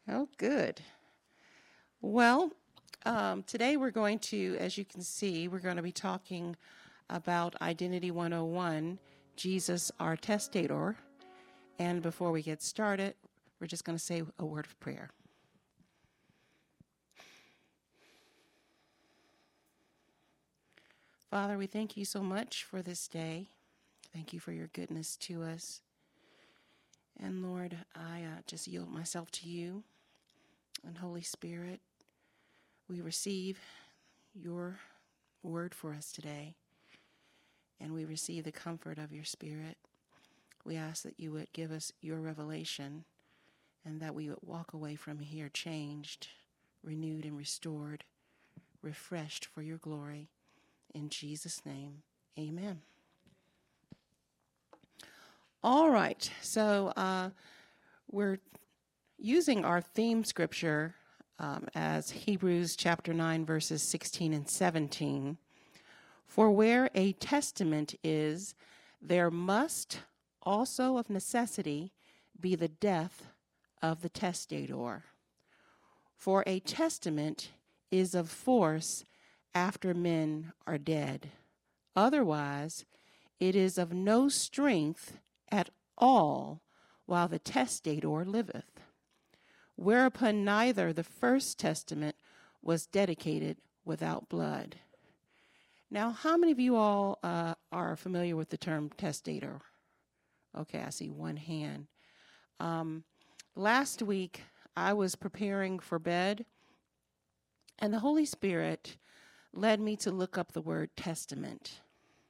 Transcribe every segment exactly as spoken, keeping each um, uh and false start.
Oh, good. Well, um, today we're going to, as you can see, we're going to be talking about Identity one oh one, Jesus, our testator. And before we get started, we're just going to say a word of prayer. Father, we thank you so much for this day. Thank you for your goodness to us. And Lord, I uh, just yield myself to you. And Holy Spirit, we receive your word for us today. And we receive the comfort of your Spirit. We ask that you would give us your revelation and that we would walk away from here changed, renewed and restored, refreshed for your glory. In Jesus' name, amen. All right, so uh, we're using our theme scripture um, as Hebrews chapter nine, verses sixteen and seventeen. For where a testament is, there must also of necessity be the death of the testator. For a testament is of force after men are dead. Otherwise, it is of no strength at all while the testator liveth. Whereupon neither the first testament was dedicated without blood. Now, how many of you all uh, are familiar with the term testator? Okay, I see one hand. Um, last week, I was preparing for bed, and the Holy Spirit led me to look up the word testament.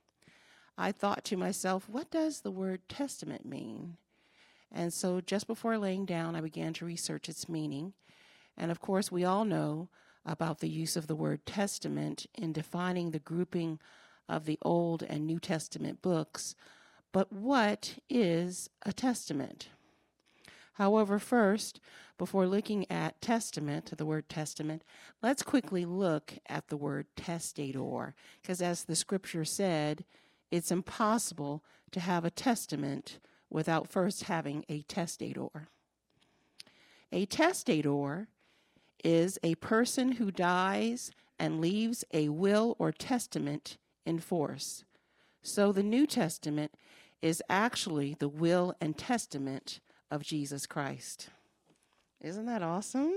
I thought to myself, what does the word testament mean? And so just before laying down, I began to research its meaning. And of course, we all know about the use of the word testament in defining the grouping of the Old and New Testament books. But what is a testament? However, first, before looking at testament, the word testament, let's quickly look at the word testator, because as the scripture said, it's impossible to have a testament without first having a testator. A testator is a person who dies and leaves a will or testament in force. So the New Testament is actually the will and testament of Jesus Christ. Isn't that awesome?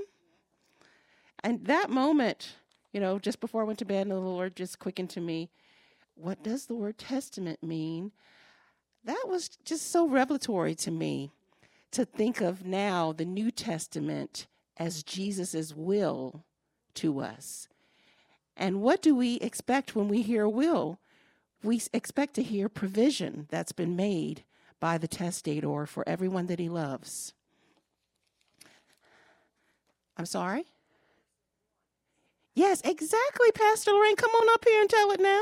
And that moment, you know, just before I went to bed, and the Lord just quickened to me, what does the word testament mean? That was just so revelatory to me to think of now the New Testament as Jesus's will to us. And what do we expect when we hear will? We expect to hear provision that's been made by the testator for everyone that he loves. I'm sorry? Yes, exactly, Pastor Lorraine. Come on up here and tell it now.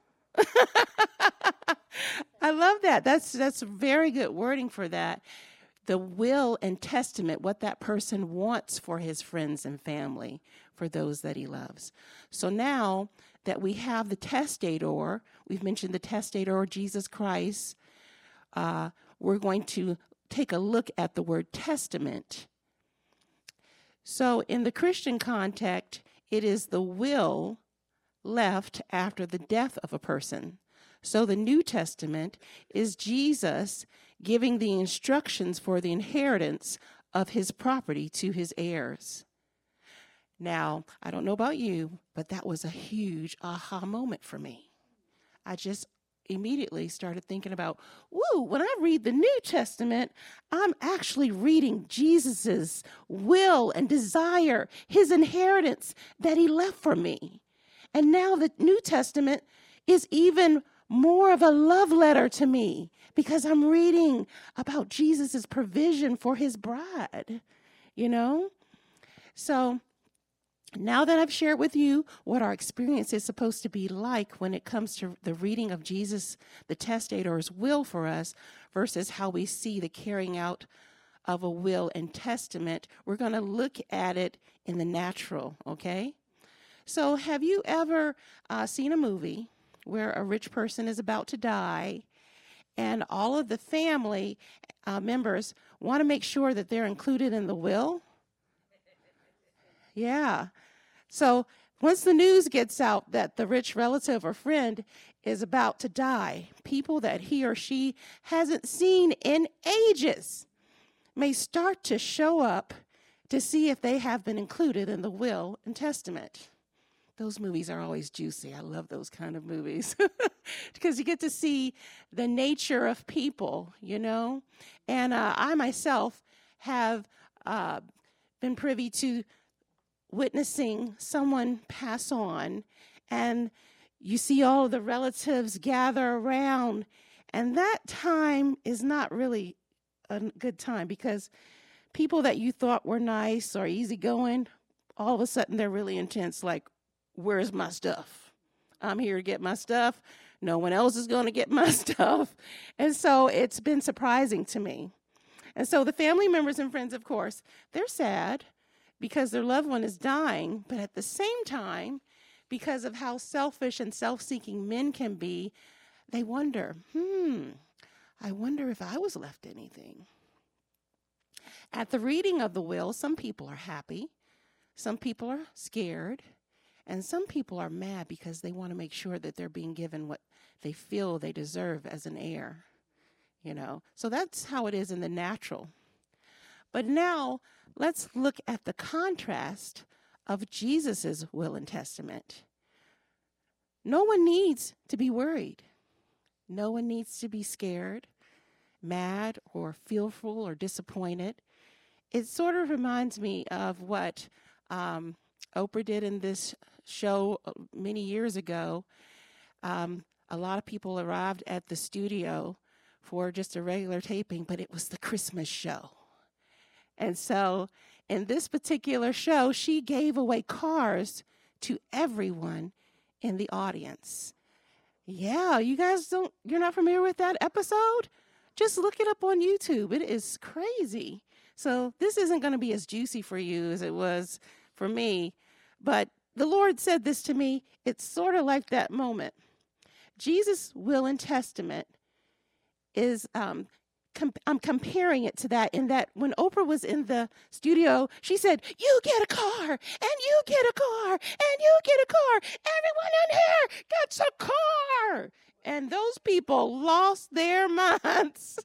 I love that. That's that's very good wording for that. The will and testament, what that person wants for his friends and family, for those that he loves. So now that we have the testator, we've mentioned the testator, Jesus Christ, uh, we're going to take a look at the word testament. So in the Christian context, it is the will left after the death of a person. So the New Testament is Jesus giving the instructions for the inheritance of his property to his heirs. Now, I don't know about you, but that was a huge aha moment for me. I just immediately started thinking about, woo, when I read the New Testament, I'm actually reading Jesus's will and desire, his inheritance that he left for me. And now the New Testament is even more of a love letter to me because I'm reading about Jesus's provision for his bride, you know? So now that I've shared with you what our experience is supposed to be like when it comes to the reading of Jesus, the testator's will for us, versus how we see the carrying out of a will and testament, we're going to look at it in the natural, okay? So have you ever uh, seen a movie where a rich person is about to die and all of the family uh, members want to make sure that they're included in the will? Yeah. So once the news gets out that the rich relative or friend is about to die, people that he or she hasn't seen in ages may start to show up to see if they have been included in the will and testament. Those movies are always juicy. I love those kind of movies because you get to see the nature of people, you know. And uh, I myself have uh, been privy to witnessing someone pass on, and you see all of the relatives gather around, and that time is not really a good time because people that you thought were nice or easygoing, all of a sudden they're really intense, like, where's my stuff? I'm here to get my stuff. No one else is going to get my stuff. And so it's been surprising to me. And so the family members and friends, of course, they're sad because their loved one is dying, but at the same time, because of how selfish and self-seeking men can be, they wonder, hmm, I wonder if I was left anything. At the reading of the will, some people are happy, some people are scared, and some people are mad because they want to make sure that they're being given what they feel they deserve as an heir, you know. So that's how it is in the natural. But now let's look at the contrast of Jesus's will and testament. No one needs to be worried. No one needs to be scared, mad, or fearful or disappointed. It sort of reminds me of what um, Oprah did in this show many years ago. Um, a lot of people arrived at the studio for just a regular taping, but it was the Christmas show. And so in this particular show, she gave away cars to everyone in the audience. Yeah, you guys don't, you're not familiar with that episode? Just look it up on YouTube. It is crazy. So this isn't going to be as juicy for you as it was for me, but the Lord said this to me. It's sort of like that moment. Jesus' will and testament is, um, com- I'm comparing it to that in that when Oprah was in the studio, she said, you get a car, and you get a car, and you get a car. Everyone in here gets a car. And those people lost their minds.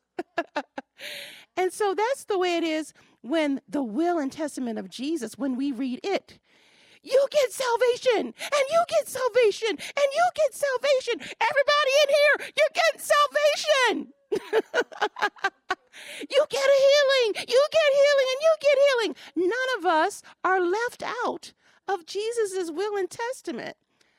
And so that's the way it is when the will and testament of Jesus, when we read it. You get salvation, and you get salvation, and you get salvation. Everybody in here, you're getting salvation. You get a healing, you get healing, and you get healing. None of us are left out of Jesus' will and testament.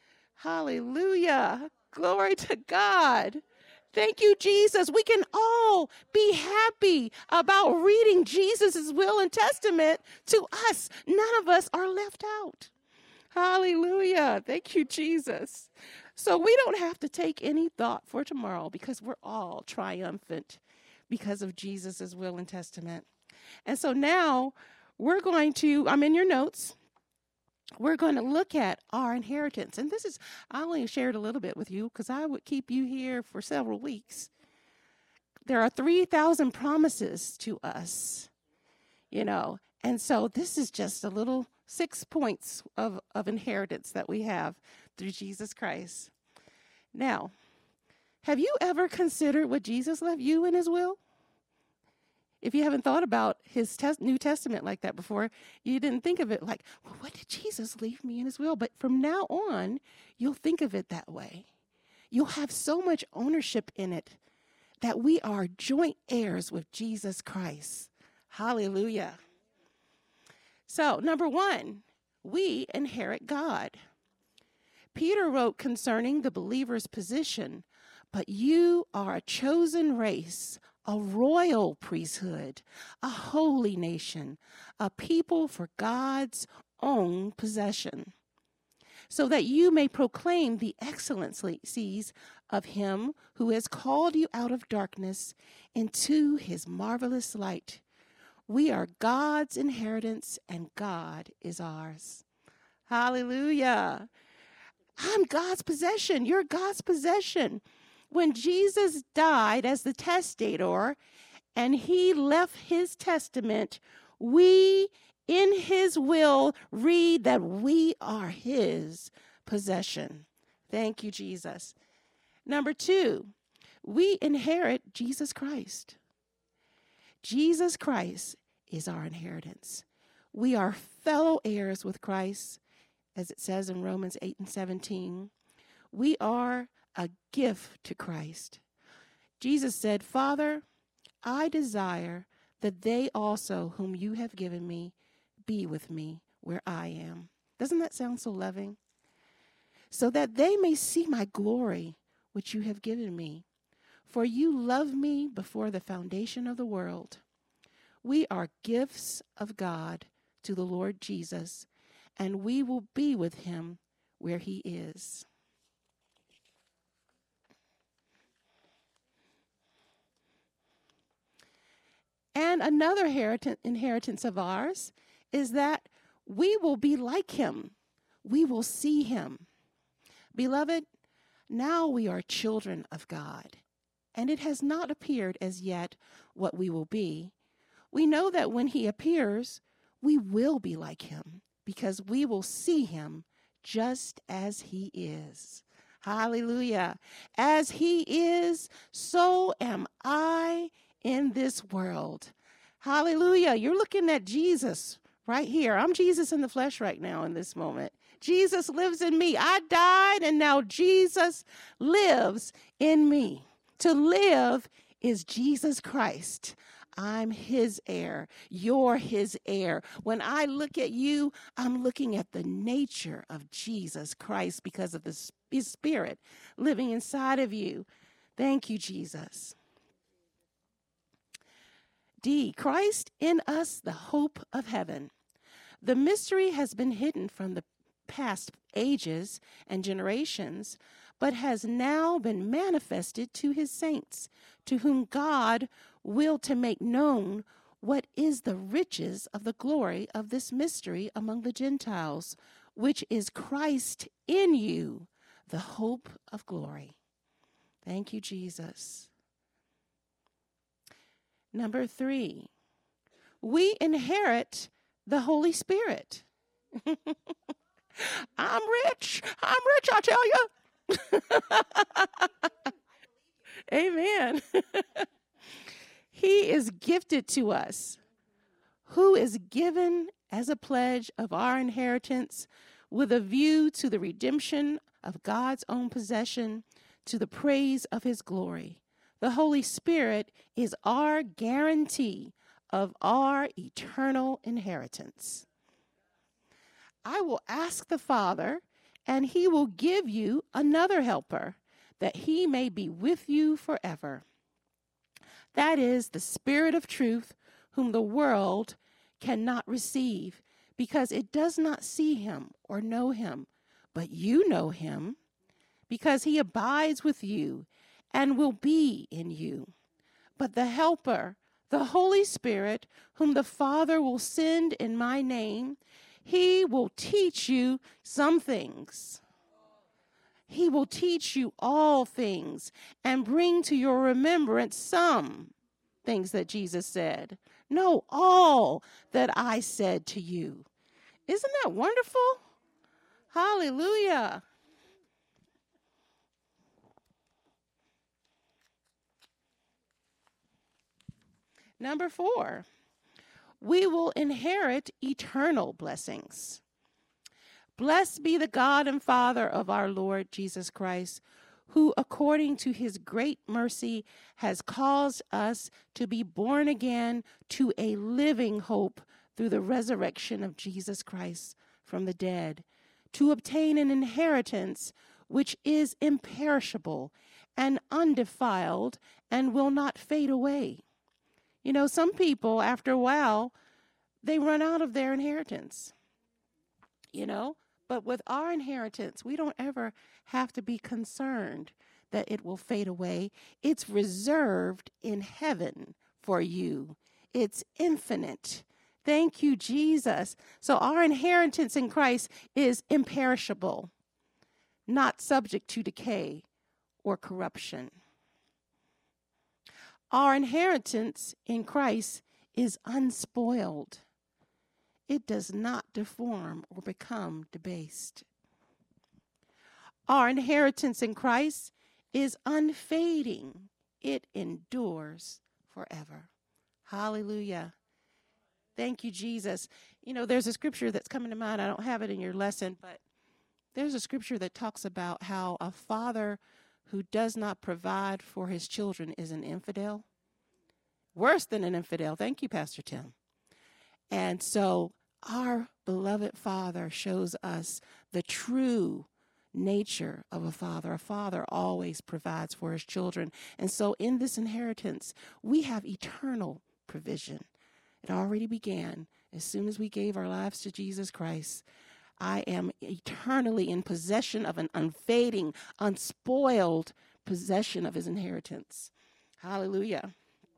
Hallelujah. Glory to God. Thank you, Jesus. We can all be happy about reading Jesus' will and testament to us. None of us are left out. Hallelujah. Thank you, Jesus. So we don't have to take any thought for tomorrow because we're all triumphant because of Jesus' will and testament. And so now we're going to, I'm in your notes. We're going to look at our inheritance. And this is, I only shared a little bit with you because I would keep you here for several weeks. There are three thousand promises to us, you know, and so this is just a little six points of, of inheritance that we have through Jesus Christ. Now, have you ever considered what Jesus left you in his will? If you haven't thought about his tes- New Testament like that before, you didn't think of it like, well, what did Jesus leave me in his will? But from now on, you'll think of it that way. You'll have so much ownership in it that we are joint heirs with Jesus Christ. Hallelujah. So, number one, we inherit God. Peter wrote concerning the believer's position, but you are a chosen race, a royal priesthood, a holy nation, a people for God's own possession, so that you may proclaim the excellencies of him who has called you out of darkness into his marvelous light. We are God's inheritance, and God is ours. Hallelujah. I'm God's possession. You're God's possession. When Jesus died as the testator and he left his testament, we In his will, read that we are his possession. Thank you, Jesus. Number two, we inherit Jesus Christ. Jesus Christ is our inheritance. We are fellow heirs with Christ, as it says in Romans eight and seventeen. We are a gift to Christ. Jesus said, Father, I desire that they also whom you have given me be with me where I am. Doesn't that sound so loving? So that they may see my glory, which you have given me. For you loved me before the foundation of the world. We are gifts of God to the Lord Jesus, and we will be with him where he is. And another inheritance of ours is that we will be like him. We will see him. Beloved, now we are children of God, and it has not appeared as yet what we will be. We know that when he appears, we will be like him, because we will see him just as he is. Hallelujah. As he is, so am I in this world. Hallelujah. You're looking at Jesus right here. I'm Jesus in the flesh right now in this moment. Jesus lives in me. I died, and now Jesus lives in me. To live is Jesus Christ. I'm his heir. You're his heir. When I look at you, I'm looking at the nature of Jesus Christ because of the, his spirit living inside of you. Thank you, Jesus. D, Christ in us, the hope of heaven. The mystery has been hidden from the past ages and generations, but has now been manifested to his saints, to whom God willed to make known what is the riches of the glory of this mystery among the Gentiles, which is Christ in you, the hope of glory. Thank you, Jesus. Number three, we inherit the Holy Spirit. I'm rich. I'm rich, I tell you. Amen. He is gifted to us, who is given as a pledge of our inheritance with a view to the redemption of God's own possession, to the praise of his glory. The Holy Spirit is our guarantee of our eternal inheritance. I will ask the Father, and he will give you another helper, that he may be with you forever. That is the Spirit of truth, whom the world cannot receive, because it does not see him or know him. But you know him, because he abides with you and will be in you. But the Helper, the Holy Spirit, whom the Father will send in my name, he will teach you some things. He will teach you all things and bring to your remembrance some things that Jesus said. No, all that I said to you. Isn't that wonderful? Hallelujah. Number four, we will inherit eternal blessings. Blessed be the God and Father of our Lord Jesus Christ, who according to his great mercy has caused us to be born again to a living hope through the resurrection of Jesus Christ from the dead, to obtain an inheritance which is imperishable and undefiled and will not fade away. You know, some people, after a while, they run out of their inheritance, you know. But with our inheritance, we don't ever have to be concerned that it will fade away. It's reserved in heaven for you. It's infinite. Thank you, Jesus. So our inheritance in Christ is imperishable, not subject to decay or corruption. Our inheritance in Christ is unspoiled. It does not deform or become debased. Our inheritance in Christ is unfading. It endures forever. Hallelujah. Thank you, Jesus. You know, there's a scripture that's coming to mind. I don't have it in your lesson, but there's a scripture that talks about how a father who does not provide for his children is an infidel. Worse than an infidel. Thank you, Pastor Tim. And so our beloved Father shows us the true nature of a father. A father always provides for his children. And so in this inheritance, we have eternal provision. It already began as soon as we gave our lives to Jesus Christ. I am eternally in possession of an unfading, unspoiled possession of his inheritance. Hallelujah.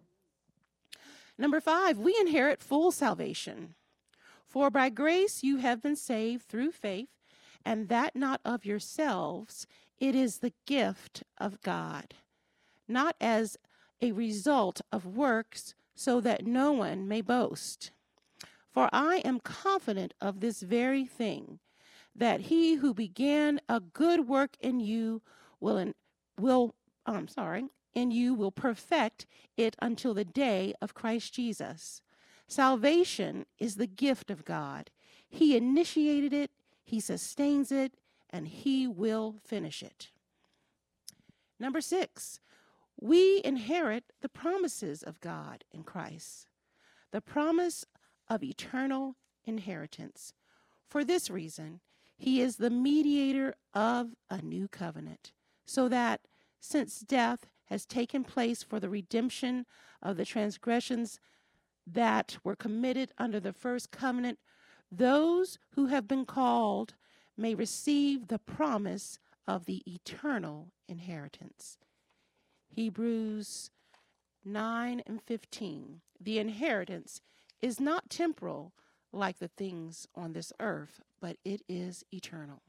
Number five, we inherit full salvation. For by grace you have been saved through faith, and that not of yourselves, it is the gift of God, not as a result of works, so that no one may boast. For I am confident of this very thing, that he who began a good work in you will, in, will I'm sorry, in you will perfect it until the day of Christ Jesus. Salvation is the gift of God. He initiated it, he sustains it, and he will finish it. Number six, we inherit the promises of God in Christ, the promise of eternal inheritance. For this reason, he is the mediator of a new covenant, so that since death has taken place for the redemption of the transgressions that were committed under the first covenant, those who have been called may receive the promise of the eternal inheritance. Hebrews nine and fifteen. The inheritance is not temporal like the things on this earth, but it is eternal.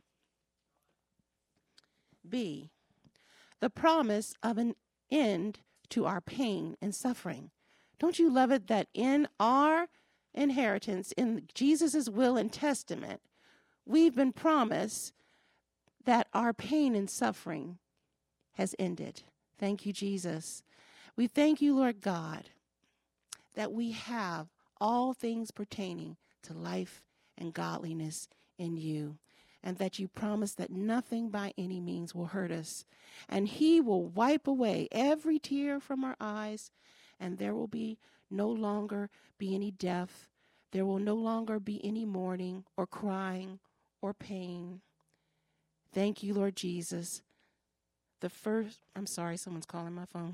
B, the promise of an end to our pain and suffering. Don't you love it that in our inheritance, in Jesus' will and testament, we've been promised that our pain and suffering has ended. Thank you, Jesus. We thank you, Lord God, that we have all things pertaining to life and godliness in you, and that you promise that nothing by any means will hurt us, and he will wipe away every tear from our eyes, and there will be no longer be any death. There will no longer be any mourning or crying or pain. Thank you, Lord Jesus. The first, I'm sorry, someone's calling my phone.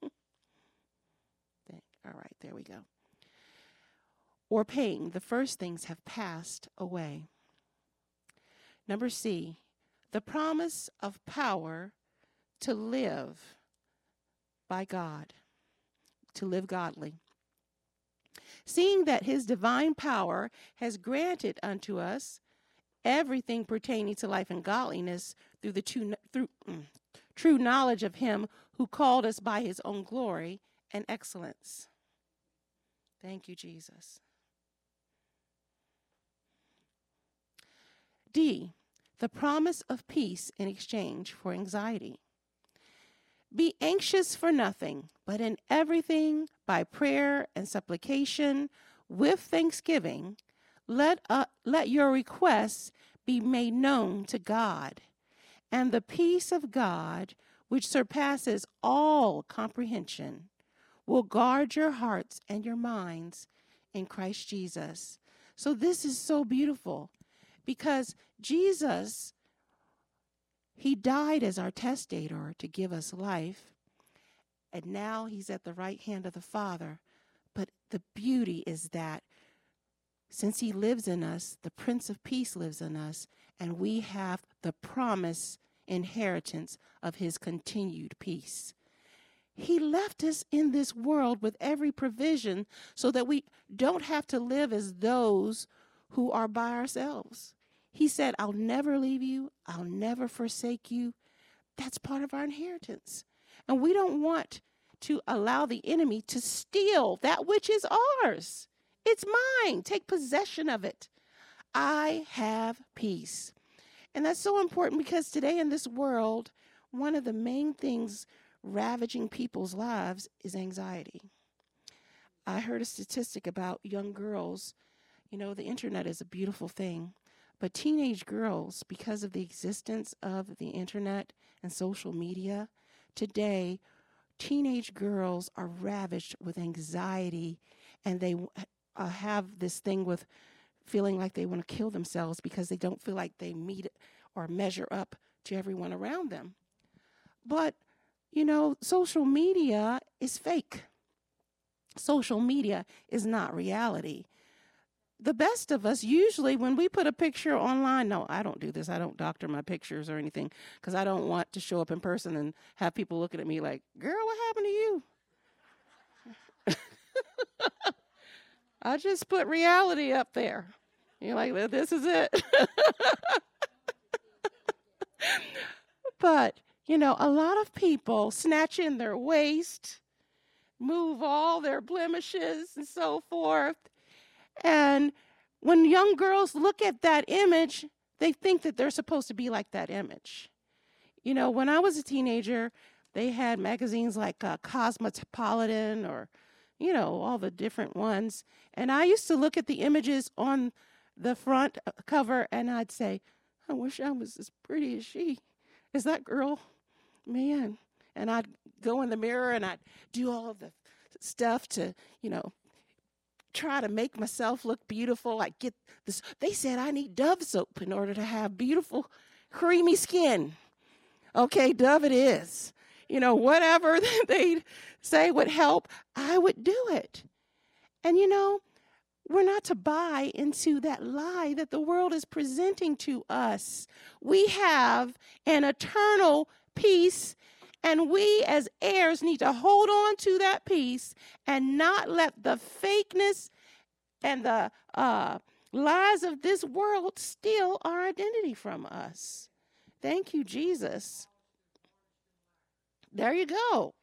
All right, there we go. Or pain, the first things have passed away. Number C, the promise of power to live by God, to live godly. Seeing that his divine power has granted unto us everything pertaining to life and godliness through the true, through, mm, true knowledge of him who called us by his own glory and excellence. Thank you, Jesus. D, the promise of peace in exchange for anxiety. Be anxious for nothing, but in everything by prayer and supplication with thanksgiving, let, uh, let your requests be made known to God. And the peace of God, which surpasses all comprehension, will guard your hearts and your minds in Christ Jesus. So this is so beautiful because Jesus, he died as our testator to give us life, and now he's at the right hand of the Father. But the beauty is that since he lives in us, the Prince of Peace lives in us, and we have the promised inheritance of his continued peace. He left us in this world with every provision so that we don't have to live as those who are by ourselves. He said, I'll never leave you. I'll never forsake you. That's part of our inheritance. And we don't want to allow the enemy to steal that which is ours. It's mine. Take possession of it. I have peace. And that's so important because today in this world, one of the main things ravaging people's lives is anxiety. I heard a statistic about young girls. You know, the internet is a beautiful thing, but teenage girls, because of the existence of the internet and social media, today, teenage girls are ravaged with anxiety, and they uh, have this thing with feeling like they want to kill themselves because they don't feel like they meet or measure up to everyone around them. But, you know, social media is fake. Social media is not reality. The best of us, usually when we put a picture online, no, I don't do this. I don't doctor my pictures or anything because I don't want to show up in person and have people looking at me like, girl, what happened to you? I just put reality up there. You're like, well, this is it. But, you know, a lot of people snatch in their waist, move all their blemishes and so forth. And when young girls look at that image, they think that they're supposed to be like that image. You know, when I was a teenager, they had magazines like uh, Cosmopolitan or, you know, all the different ones. And I used to look at the images on the front cover and I'd say, I wish I was as pretty as she. Is that girl? Man. And I'd go in the mirror and I'd do all of the stuff to, you know, try to make myself look beautiful. I get this. They said I need Dove soap in order to have beautiful, creamy skin. Okay, Dove it is. You know, whatever they'd say would help, I would do it. And, you know, we're not to buy into that lie that the world is presenting to us. We have an eternal peace, and we as heirs need to hold on to that peace and not let the fakeness and the uh, lies of this world steal our identity from us. Thank you, Jesus. There you go.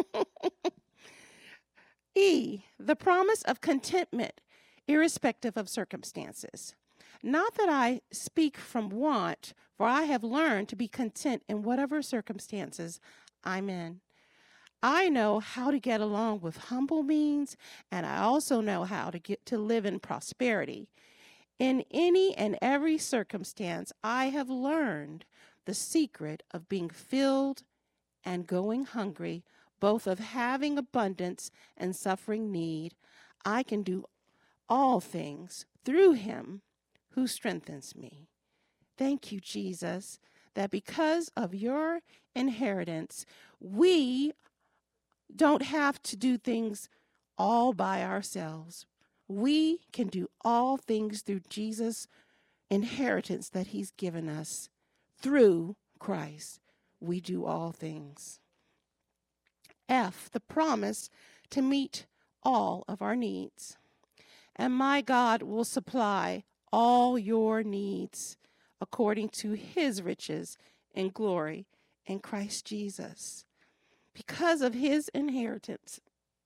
E, the promise of contentment, irrespective of circumstances. Not that I speak from want, for I have learned to be content in whatever circumstances I'm in. I know how to get along with humble means, and I also know how to get to live in prosperity. In any and every circumstance, I have learned the secret of being filled and going hungry, both of having abundance and suffering need. I can do all things through him who strengthens me. Thank you, Jesus, that because of your inheritance, we don't have to do things all by ourselves. We can do all things through Jesus' inheritance that he's given us. Through Christ, we do all things. F, the promise to meet all of our needs. And my God will supply all your needs according to his riches in glory in Christ Jesus. Because of his inheritance,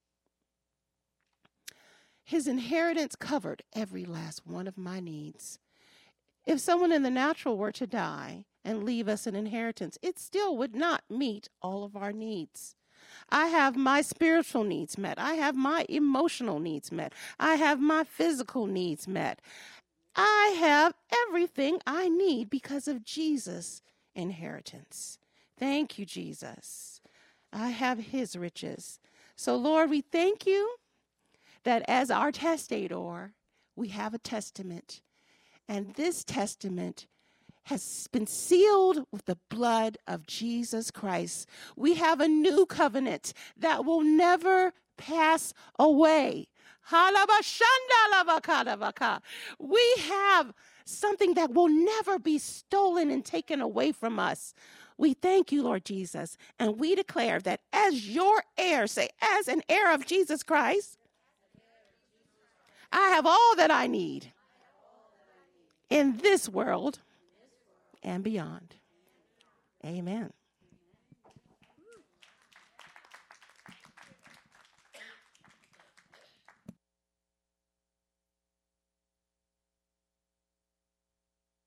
his inheritance covered every last one of my needs. If someone in the natural were to die and leave us an inheritance, it still would not meet all of our needs. I have my spiritual needs met. I have my emotional needs met. I have my physical needs met. I have everything I need because of Jesus' inheritance. Thank you, Jesus. I have his riches. So, Lord, we thank you that as our testator, we have a testament. And this testament has been sealed with the blood of Jesus Christ. We have a new covenant that will never pass away. We have something that will never be stolen and taken away from us. We thank you, Lord Jesus, and we declare that as your heir, say, as an heir of Jesus Christ, I have all that I need in this world and beyond. Amen.